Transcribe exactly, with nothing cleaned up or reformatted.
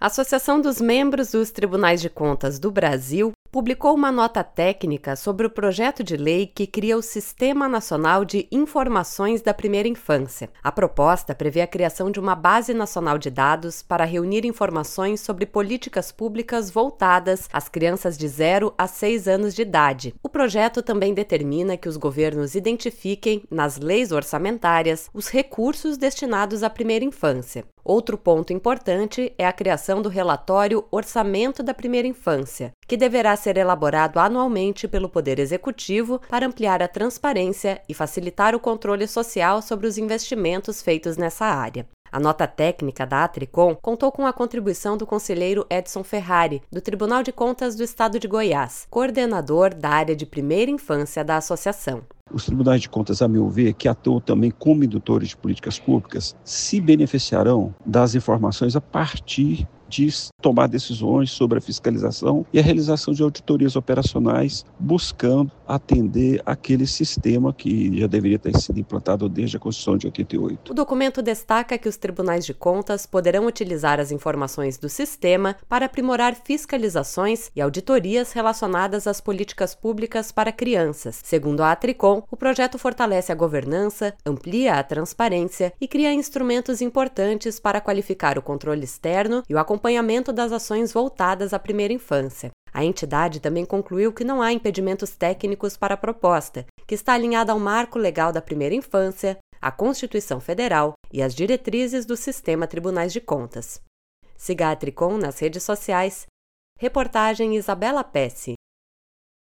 A Associação dos Membros dos Tribunais de Contas do Brasil publicou uma nota técnica sobre o projeto de lei que cria o Sistema Nacional de Informações da Primeira Infância. A proposta prevê a criação de uma base nacional de dados para reunir informações sobre políticas públicas voltadas às crianças de zero a seis anos de idade. O projeto também determina que os governos identifiquem, nas leis orçamentárias, os recursos destinados à primeira infância. Outro ponto importante é a criação do relatório Orçamento da Primeira Infância, que deverá ser elaborado anualmente pelo Poder Executivo para ampliar a transparência e facilitar o controle social sobre os investimentos feitos nessa área. A nota técnica da Atricom contou com a contribuição do conselheiro Edson Ferrari, do Tribunal de Contas do Estado de Goiás, coordenador da área de primeira infância da associação. Os tribunais de contas, a meu ver, que atuam também como indutores de políticas públicas, se beneficiarão das informações a partir de tomar decisões sobre a fiscalização e a realização de auditorias operacionais, buscando atender aquele sistema que já deveria ter sido implantado desde a Constituição de oitenta e oito. O documento destaca que os tribunais de contas poderão utilizar as informações do sistema para aprimorar fiscalizações e auditorias relacionadas às políticas públicas para crianças. Segundo a Atricom, o projeto fortalece a governança, amplia a transparência e cria instrumentos importantes para qualificar o controle externo e o acompanhamento das ações voltadas à primeira infância. A entidade também concluiu que não há impedimentos técnicos para a proposta, que está alinhada ao marco legal da primeira infância, à Constituição Federal e às diretrizes do Sistema Tribunais de Contas. Siga a Atricom nas redes sociais. Reportagem Isabela Pesce.